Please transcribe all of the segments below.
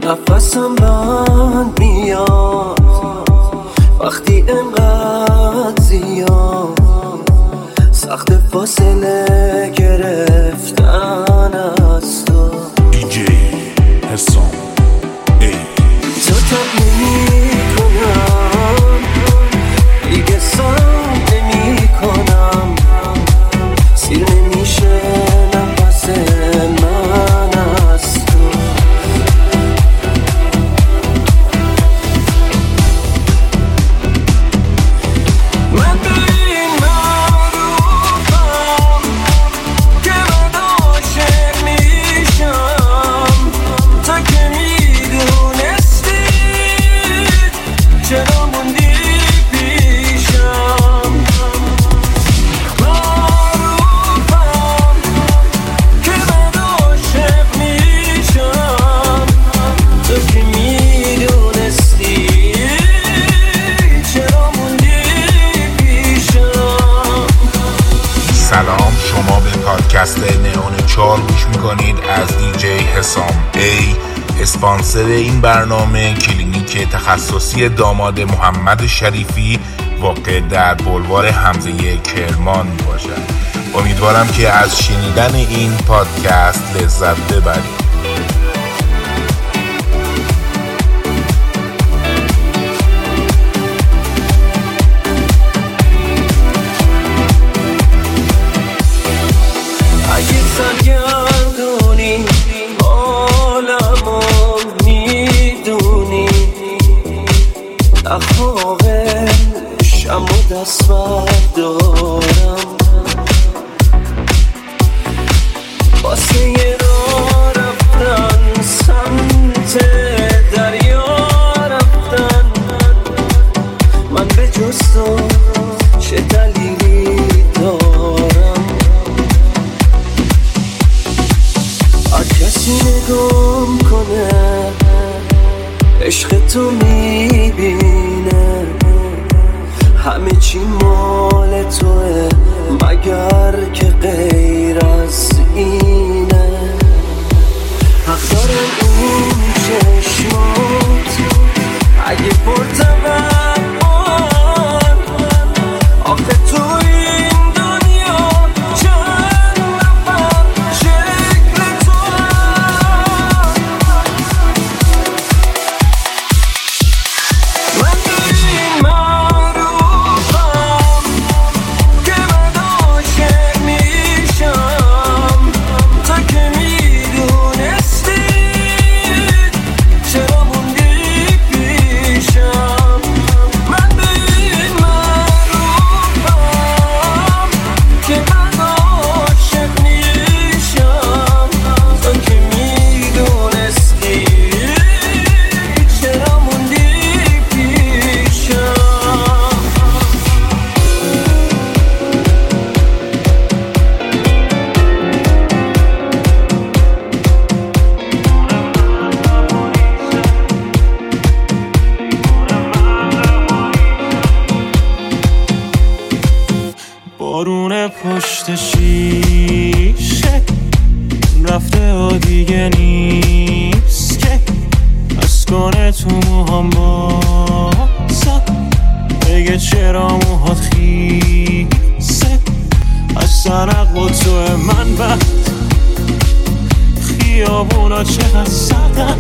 نفسم بند میاد وقتی انقدر زیاد سخت فاصله گرفتن از تو. دیجی حسام ای تو تب نمی کنم دیگه سام نمی کنم سیر نمیشه نفس من از تو. من به این معروفم که من عاشق میشم تا که میدونستی چرا موندی پیشم. معروفم که من عاشق میشم تا که میدونستی چرا موندی پیشم. سلام، شما به پادکست نئون 4 گوش میکنید از دیجی حسام ای. اسپانسر این برنامه کلینیک تخصصی داماد محمد شریفی واقع در بلوار حمزه کرمان می باشد. امیدوارم که از شنیدن این پادکست لذت ببرید. اگه سرگردونی حالمو میدونی نخواهشم و دست بردارم واسه یه راه رفتن سمت دریا رفتن. من به جز تو چه دلیلی دارم؟ هر کسی نگام کنه عشق تو میبینه همه چی مال توه مگر که غیر از اینه. حق دارم اون چشمات اگه پرتبن آخه تو این دنیا چند نفر شکل تو. من به این معروفم که من عاشق میشم تا که میدونستی چرا موندی پیشم. من به این معروفم که من عاشق میشم تا که میدونستی چرا موندی پیشم. بارون پشت شیشه رفته و دیگه نیست که از کنه تو موهام بازم بگه چرا موهات خیسه. از سرق و تو من بعد خیابونا چقدر سردن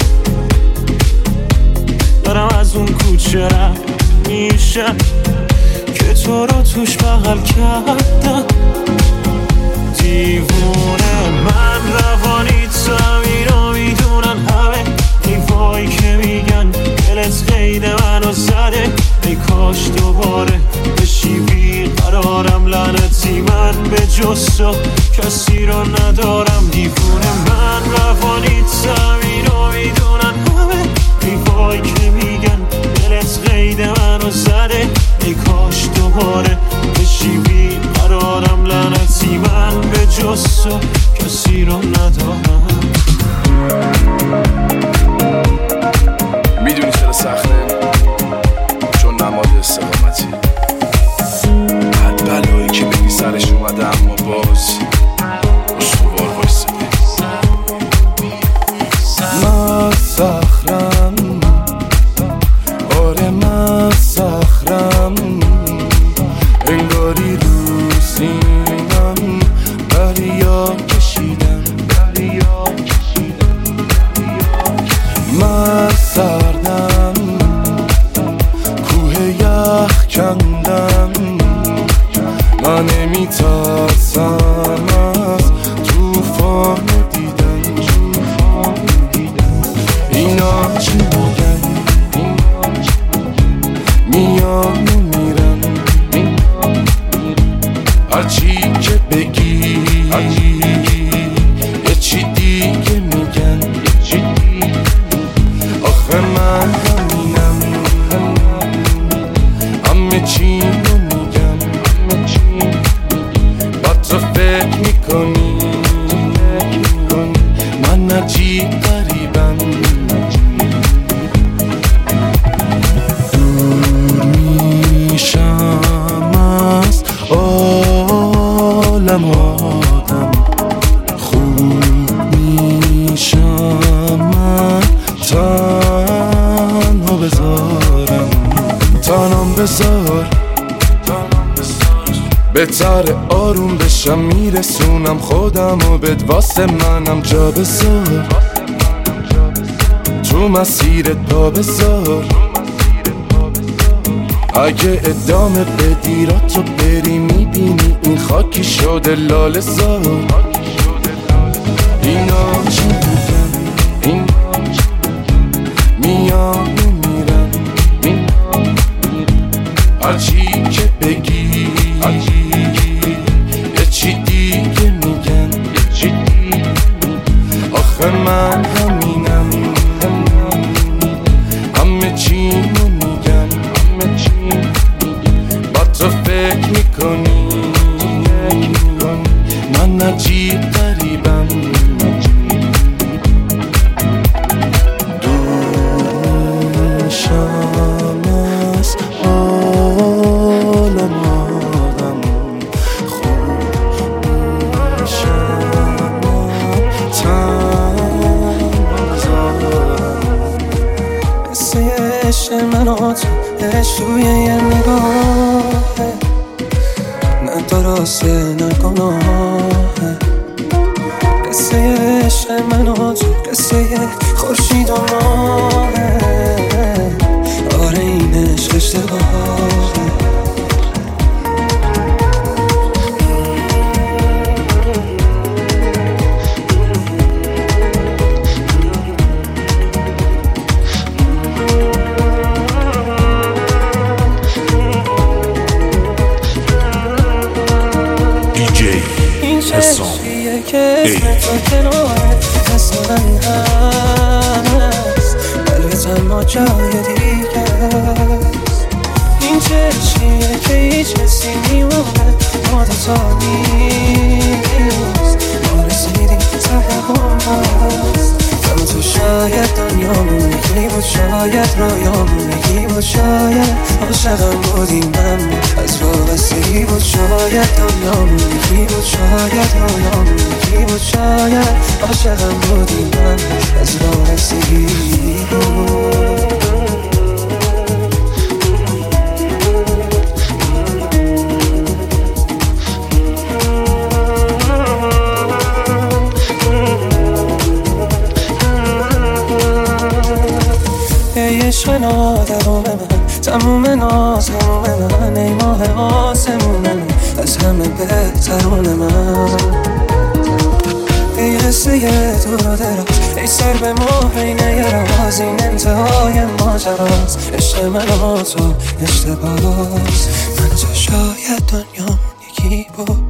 دارم از اون کوچه رد میشم که تو رو توش بغل کردم. دیوونه من روانی تو اینو میدونن همه دیوایی که میگن دلت قید منو زده. ای کاش دوباره بشی بیقرارم لعنتی من به جز تو کسی رو ندارم. دیوونه من روانی تو اینو میدونن همه دیوایی که میگن دلت قید منو زده. ای کاش دوباره بشی بیقرارم لعنتی من به جز تو کسی رو ندارم. میدونی چرا سخته؟ چون نماد استقامتی حد بلایی که بگی سرش اومده اما باز استوار وایسته. من صخرم چی میگن میان و میرن هرچی که بگی یه چی دیگه میگن آخه من همینم همه چی رو میگم با تو فکر میکنی من عجیب غریبم دور میشم از عالم آدم خوب میشم من تنها بذارم تنام بذار بهتر آروم بشم میرسونم خودم و بد واسه منم جا بذار تو مسیرت پا بذار اگه ادامه بدی را تو بری میبینی این خاکی شده لاله زار اینا چی میگن میان و میرن هرچی که بگی یه چی دیگه میگن آخه من همینم همه چی رو میگن با تو فکر میکنی من عجیب غریبم دور میشم از عالم آدم خوب میشم تنها قصه عشق من و تو عشق روی یه نگاهه نه درسته نه گناهه قصه عشق من و تو قصه خورشید و ماهه آره این عشق اشتباهه حسام که اسم تو کناره اسم من هست قلبت اما جای دیگه است این چشمیه که هیچ کسی میمونه ما دوتا نیست ما رسیدیم ته هم هست اما تو شاید دنیامون یکی بود شاید رویامون یکی بود شاید عاشقم بودی من از وابستگی بود شاید دنیامون یکی بود شاید رویامون یکی بود شاید عاشقم بودی من از وابستگی بود عشق نادرام من تموم ناز هموم من ای ماه آسمون من از همه بهترون من ای قصه تو را دراز ای سر به مهرینه راز این انتهای ماجراست عشق من و تو اشتباهست من تو شاید دنیام یکی بود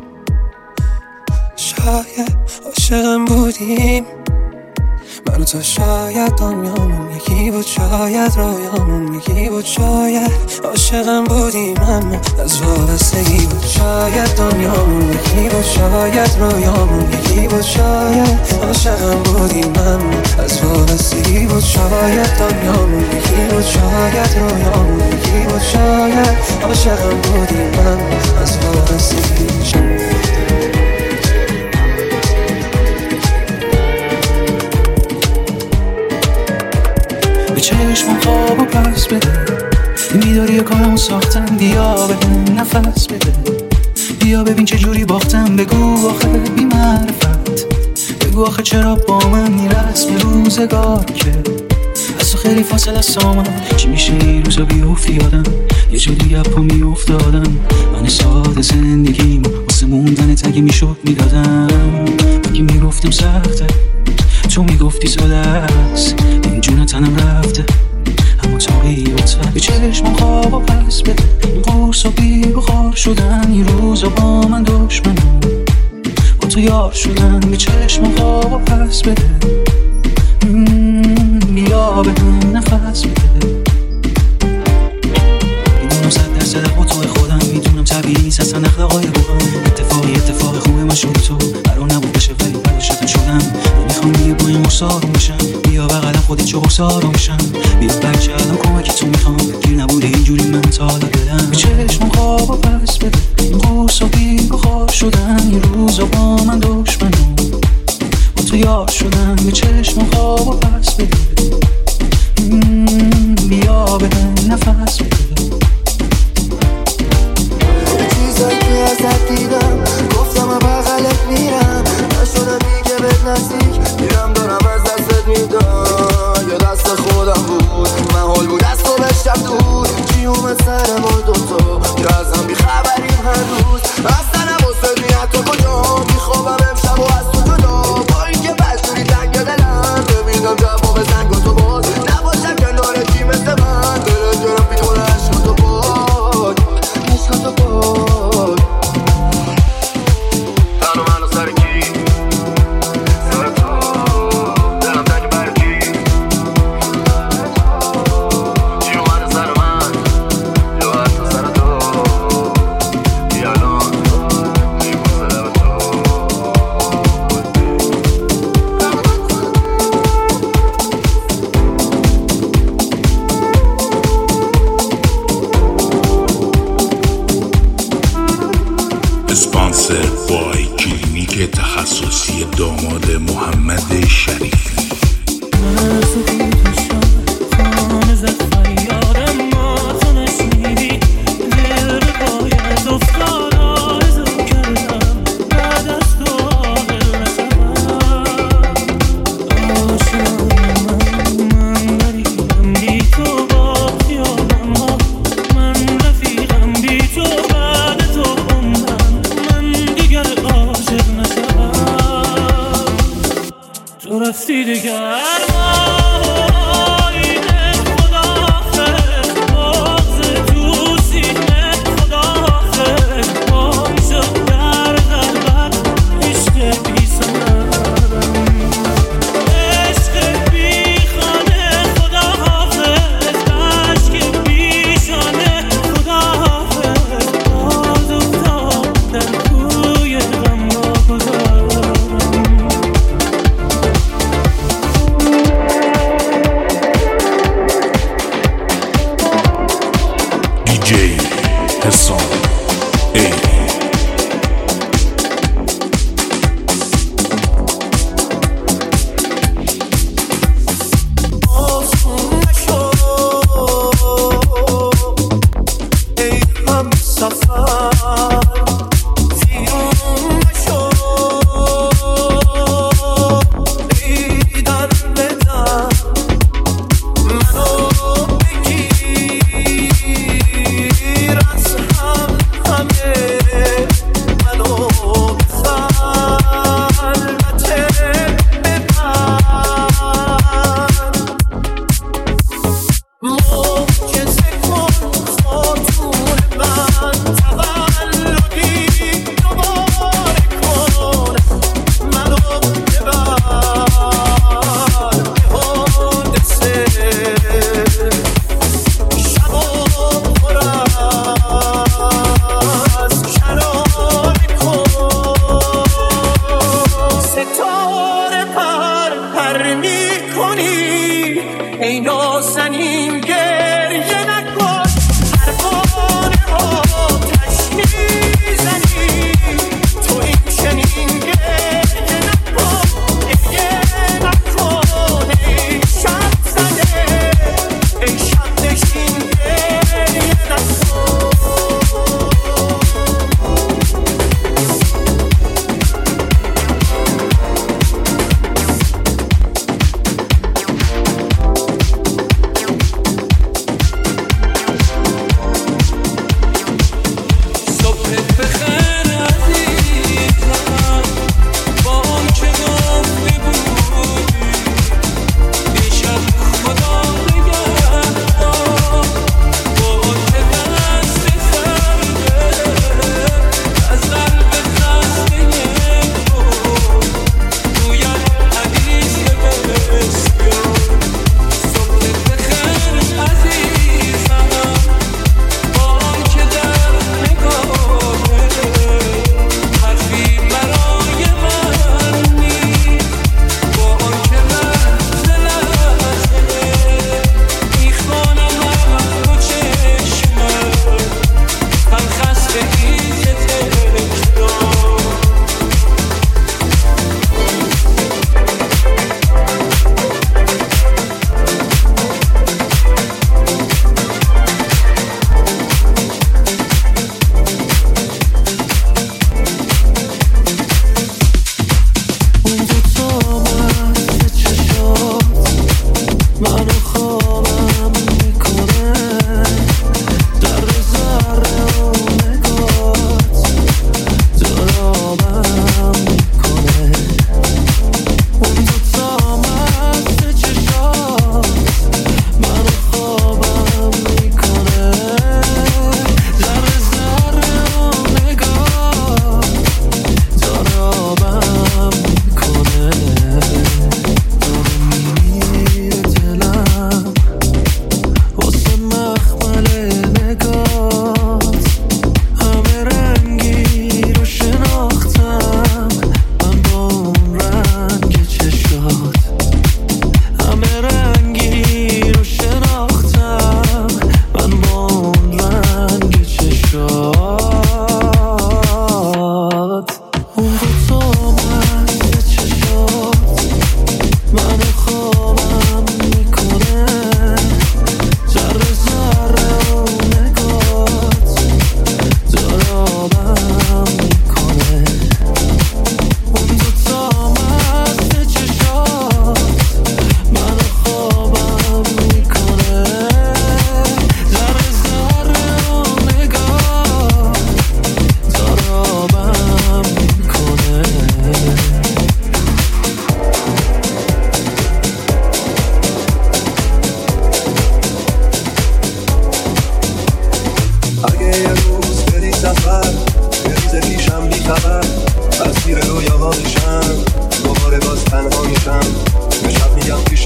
شاید عاشقم بودیم من و تو شاید دنیامون یکی بود شاید رویامون یکی بود شاید عاشقم بودیم اما از وابستگی بود شاید دنیامون یکی بود شاید رویامون یکی بود شاید عاشقم بودیم اما از وابستگی بود شاید دنیامون یکی بود شاید رویامون یکی بود شاید عاشقم بودیم اما از وابستگی چشمم خوابو پس بده این بیداری کارمو ساختم بیا ببین نفس بده بیا ببین چه جوری باختم بگو آخه بی معرفت بگو آخه چرا با من میرسم روزگار که از تو خیلی فاصله است آمد چی میشه این روزا بیفتی یادم یه جا دیگه پا میافتادم من ساده زندگیم واسه موندن تگه میشد میدادم اگه میگفتم سخته تو میگفتی ساده است این جون تنم رفته، اما تا قیبتر به چشم خوابا پس بده. این قرصا بی بخار شدن، این روزا با من دشمنم، با تو یار شدن. به چشم خوابا پس بده، بیا به هم نفس بده. میدونم 100% با تو خودم، میدونم طبیعی نیست اصلا اخلاقای بودم. اتفاق خوبه من شد تو، قرار نبود بشه ولی بعدش شدم. نمیخوام دیگه با این قرصا رو میشم، بیا بغلم خودت چه قرصا رو میشم. بیا بچه الان کمکی تو میخوام، گیر نبوده اینجوری من تا حالا دلم. به چشم خوابا پس بده، این قرصا بی بخار شدن، این روزا با من دشمنم، با تو یار شدن. به چشم خوابا پس بده، بیا به هم نفس بده. چیزایی که ازت دیدم گفتم بغلت میرم، نشدم دیگه بهت نزدیک میرم، دارم از دستت میدم. یا دست خودم بود، محال بود از تو بشتم دور. چی اومد سر ما دوتا که از هم بیخبریم هر روز. اصلا نباست میاد تو کجا میخوابم امشب و از تو جدا. با این که بشوری تنگ دلم نمیدم جواب زنگ و تو باز نباشم کنارتی مثل من. دلت گرم بیمونه عشق تو پاک، عشق تو پاک. تنو منو سر کی سر تو، دلم تنگ بر کی. چی اومده سر من یا حتی سر تو، بیا الان میبوسه لب تو. اسپانسر بای کلینیک تخصصی داماد محمد شریفی.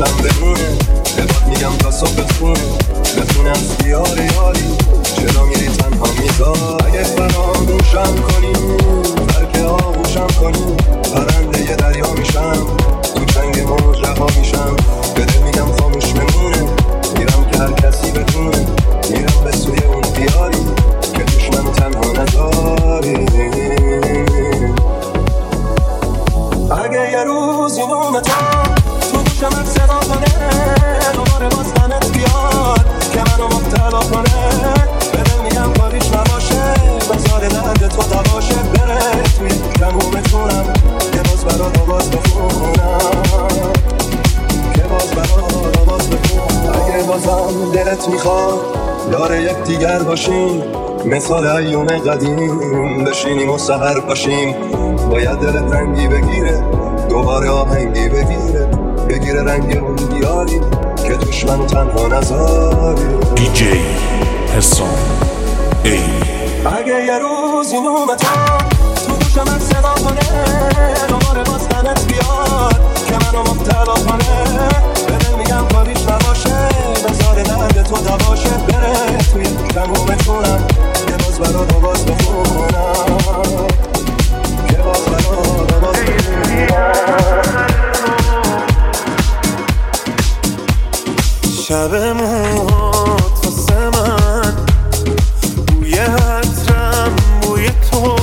دستم بمونه بهت میگم تا صبح خونه بخونم دیار یاری چرا میری تنها میذار اگه فراموشم کنی ترک آغوشم کنی پرنده یه دریا میشم تو چنگ موجه ها میشم بده میگم خاموش بمونه میرم که هر کسی بدونه میرم به سوی اون دیاری که توش منو تنها نذاری اگه یه روز یوم تو گوشمت صدا کنه دوباره باز غمت بیاد که منو مبتلا کنه بده میگم کاریش نباشه بذار درد تو دواشه بره توی تمومتونم که باز برات آواز بخونم که باز برات آواز بخونم اگه بازم دلت میخواد یار یک دیگر باشیم مثال ایوم قدیم بشینیم و سحر باشیم باید دلت رنگی بگیره دوباره آهنگی بگیره رنگ اون دیاری که توش منو تنها نذاری دیجی حسام ای اگه یه روز این اومد تو گوشمت صدا کنه دوباره باز غمت بیاد که منو مبتلا کنه بده میگم کاریش نباشه بذار درد تو دواشه بره توی تمومتونم که باز برات آواز بخونم که باز برات آواز بخونم شب موهات واسه من بوی عطرم بوی تو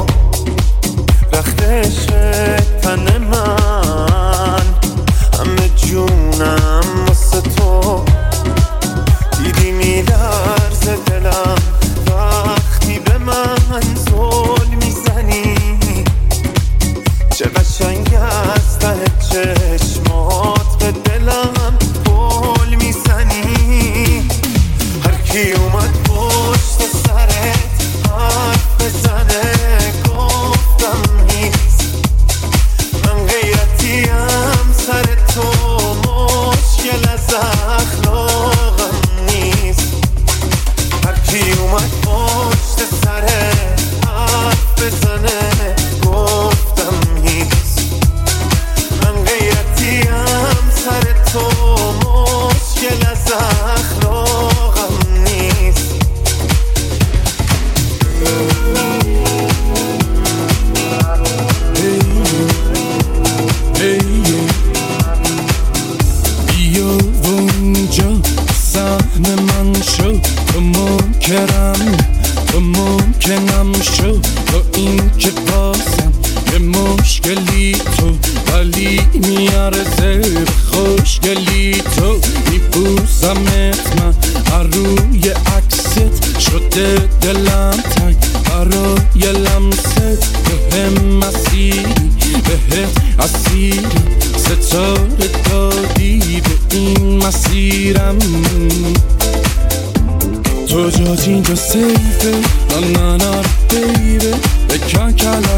رختش تن من همه جونم واسه تو دیدی میلرزه دلم وقتی به من زل میزنی چه قشنگ از ته چشمات به دلم پل میزنی هر کی اومد پشت سرت حرف بزنه گفتم نیست من غیرتیم سر تو مشکل از اخلاقم نیست هر کی اومد پشت سرت حرف بزنه گفتم نیست من غیرتیم سر تو مشکل از اخلاقم نیست بیا اونجا سحن من شو تو ممکنم شو تو این که پاسم یه مشکلی تو ولی میارزه خوشگلی تو میپوسمت من روی عکست شده دلم تنگ برای لمست به مسیری بهت اسیری ستاره دادی به این مسیرم تو جات اینجا سیفه نه بیبه بکن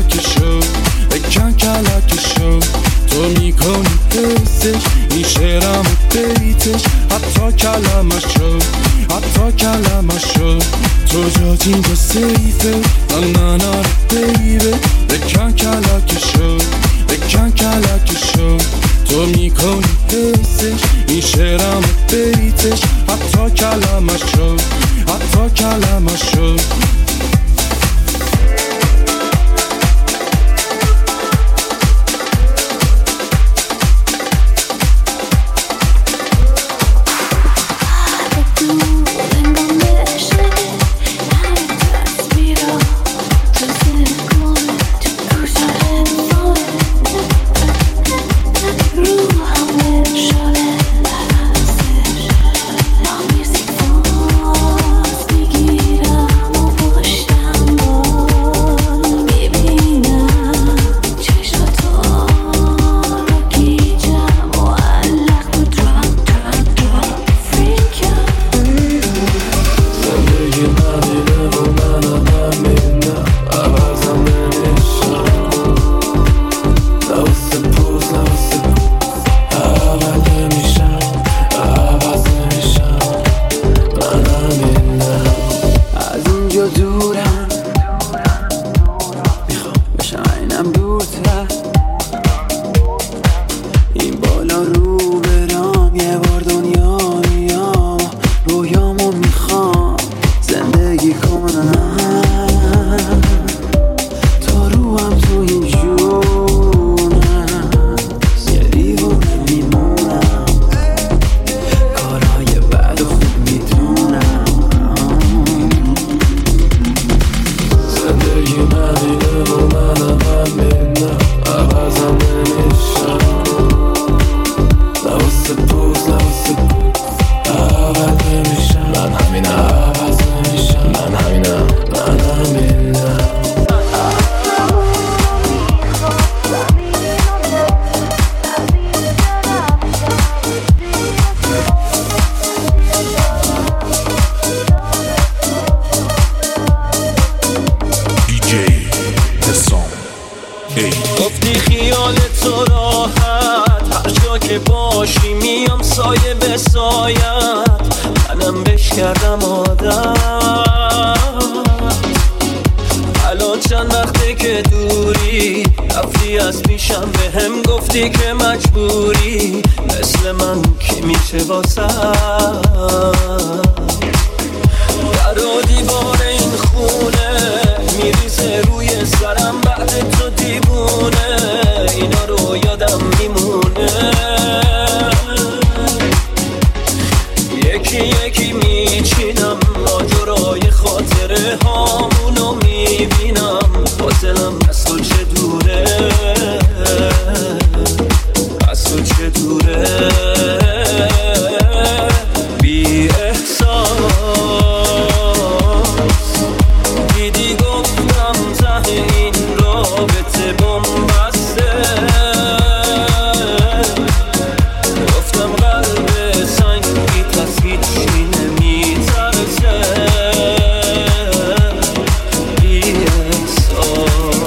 کلک شو تو میکنی حسش این شعرم بیتش حتی کلمش شو تو جات اینجا سیفه نه بیبه بکن کلک شو تو میکنی حسش این شعرم بیتش حتی کلمش شو همینم من همینم گفتی خیال تو راحت هر جا که باشی میام سایه به سایت منم بش کردم عادت الان چند وقته که دوری رفتی از پیشم به هم گفتی که مجبوری مثل من کی میشه واسه در و دیوار این خونه میریزه روی سرم بعد تو دیوونه اینا رو یادم میمونه یکی یکی میچینم ماجرای خاطره هامونو میبینم با دلم از تو چه دوره از تو چه دوره بی احساس دیدی گفتم ته این رابطه بنبسته گفتم قلب سنگی پس هیچی نمیترسه بی احساس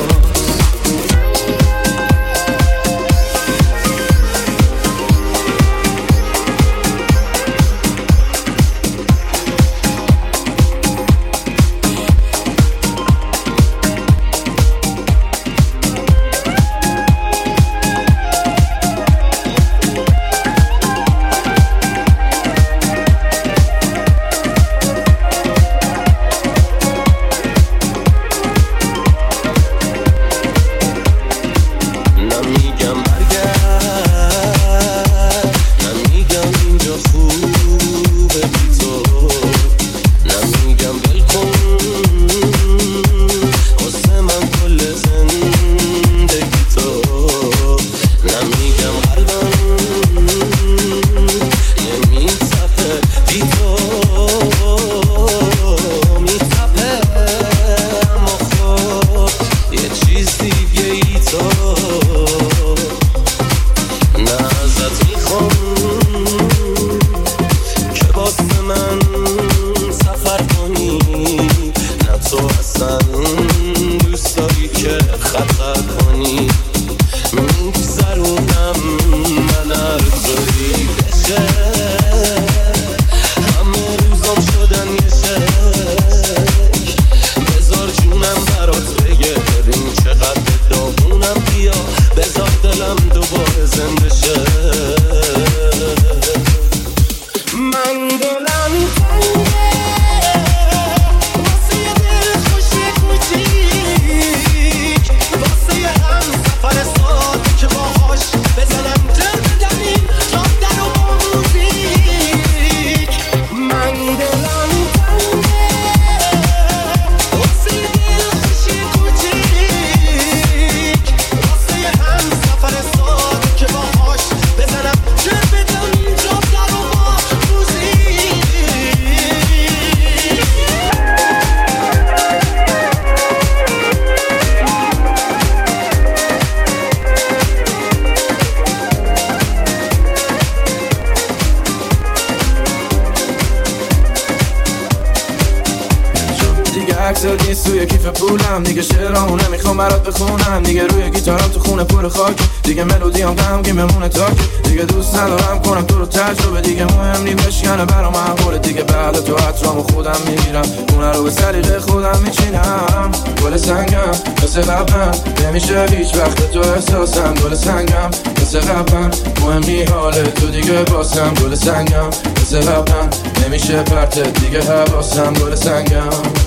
عکست نیست توی کیف پولم دیگه شعرامو نمیخوام برات بخونم دیگه روی گیتارم تو خونه پر خاک دیگه ملودیام غمگین بمونه تاک دیگه دوست ندارم کنم تو رو تجربه دیگه مهم نی بشکنه برام معقوله دیگه بعد تو عطرامو خودم میگیرم خونه رو به سلیقه خودم میچینم گل سنگم مثل قبلم نمیشه هیچ وقت تو احساسم گل سنگم مثل قبلم مهم نی حال تو دیگه باسم گل سنگم مثل قبلم نمیشه پرتت دیگه حواسم گل سنگم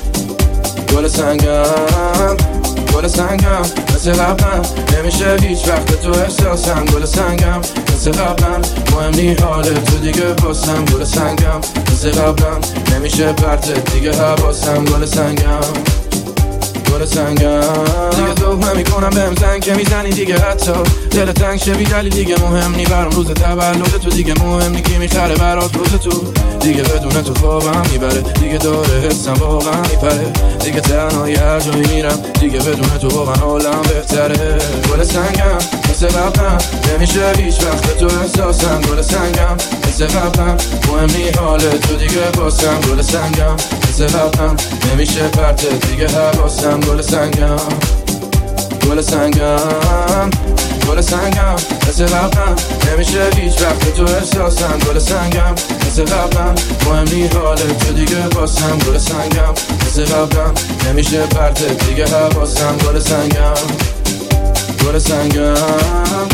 گل سنگم گل سنگم مثل قبلم نمیشه هیچ وقت تو احساسم گل سنگم مثل قبلم مهم نی حال تو دیگه باسم گل سنگم مثل قبلم نمیشه پرتت دیگه حواسم گل سنگم گل سنگم دیگه ذوق نمیکنم بهم زنگ که میزنی دیگه حتی دل تنگ شه بی دلیل دیگه مهم نی برام روز تولد تو دیگه مهم نی کی میخره برات روز تو دیگه بدون تو خوابم میبره دیگه داره حسم واقعا میپره دیگه تنهایی هر جایی میرم دیگه بدون تو واقعا حالم بهتره گل سنگم مثل قبلم نمیشه هیچ وقت تو احساسم گل سنگم مثل قبلم مهم نی حال تو دیگه باسم گل سنگم مثل قبلم نمیشه پرت دیگه حواسم گل سنگم گل سنگم گل سنگم مثل قبلم نمیشه هیچ وقت تو احساسم گل سنگم مثل قبلم مهم نی حال تو دیگه باسم گل سنگم مثل قبلم نمیشه پرت دیگه حواسم گل سنگم گل سنگم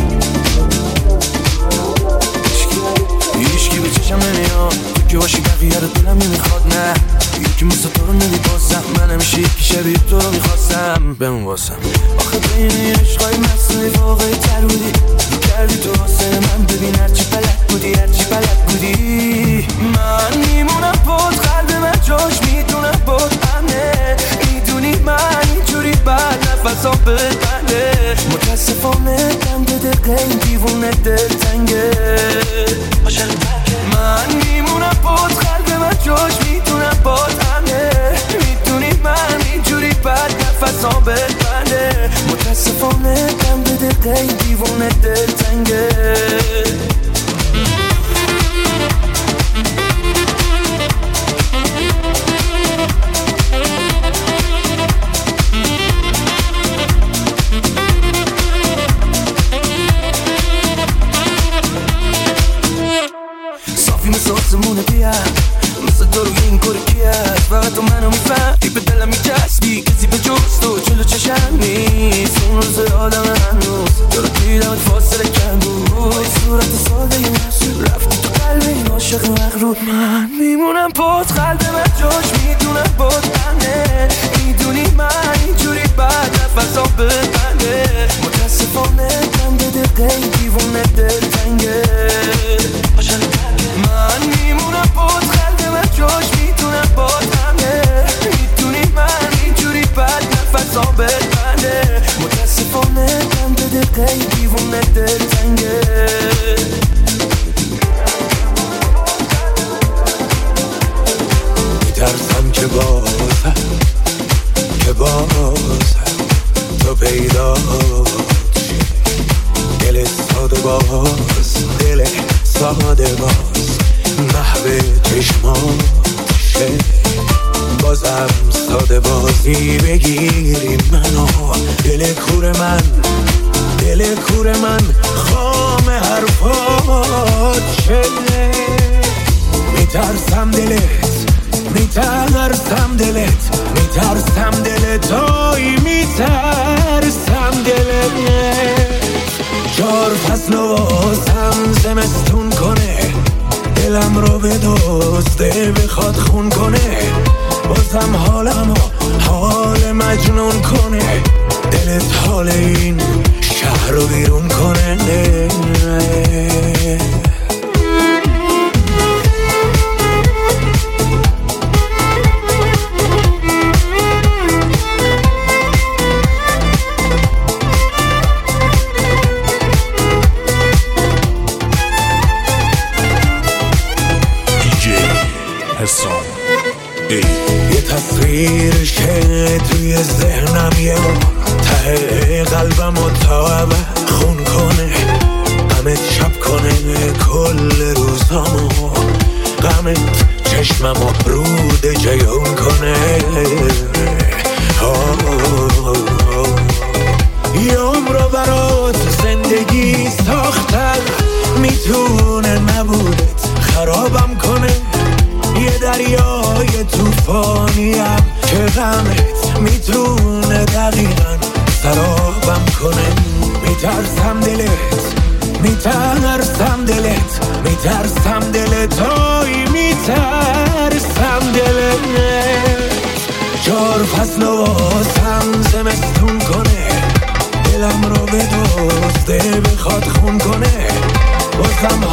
هیچکی به چشم نمیاد تو که باشی بقیه رو دلم نمیخواد نه یکی مثل تو رو نمیباسم من همیشه یکی شبیه تو رو میخواستم بمون واسم آخه بین این عشقای مصنوعی واقعی تر بودی کردی تو واسه من ببین هرچی بلد بودی هرچی بلد بودی من میمونم بود قلب من جاش میدونم بود امنه میدونی من اینجوری بعد نفسام ببنده متاسفانه دم به دقیقه این دیوونه دلتنگه من میمونم بود قلب من جاش میدونم بود امنه میدونی من اینجوری بعد نفسام ببنده متاسفانه دم به دقیقه این دیوونه دلتنگه آسمونه بیاد مثل تو روی این کار کیست فقط تو منو میفهمی به دلم میچسبی کسی به جز تو جلو چشم نیست اون روز آدم هنوز تو رو دیدمت فاصله کم بود صورت ساده یه رفتی تو قلب این عاشق مغرور من میمونم پاد قلب من جاش میدونم باد بنده میدونی من اینجوری بعد نفسام ببنده متاسفانه دم به دقیقه این دیوونه دلتنگه من میمونم بود قلب من جاش میتونم بادمه میدونی من اینجوری بعد نفسام ببنده متاسفانه دم به دقیقه این دیوونه دلتنگه میترسم که بازم تو پیدا دل ساده باز دل ساده باز محو چشماشه بازم ساده بازی بگیری منو دل کور من خام حرفات شده میترسم دلت آی میترسم دلت 4 فصل و واسم زمستون کنه دلم رو به دوسته بخواد خون کنه بازم حالم و حال مجنون کنه دلت حال این شهر رو بیرون کنه یه تصویرشه توی ذهنم یه ته قلبم و تا خون کنه غمت شب کنه کل روزامو غمت چشممو رود جیون کنه یه عمر برات زندگی ساختن میتونه نبودت خرابم کنه یه دریای توفانیم که غمت میتونه دقیقاً سرابم کنه میترسم دلت آی میترسم دلت 4 فصل و واسم زمستون کنه دلم رو به دوسته بخواد خون کنه بازم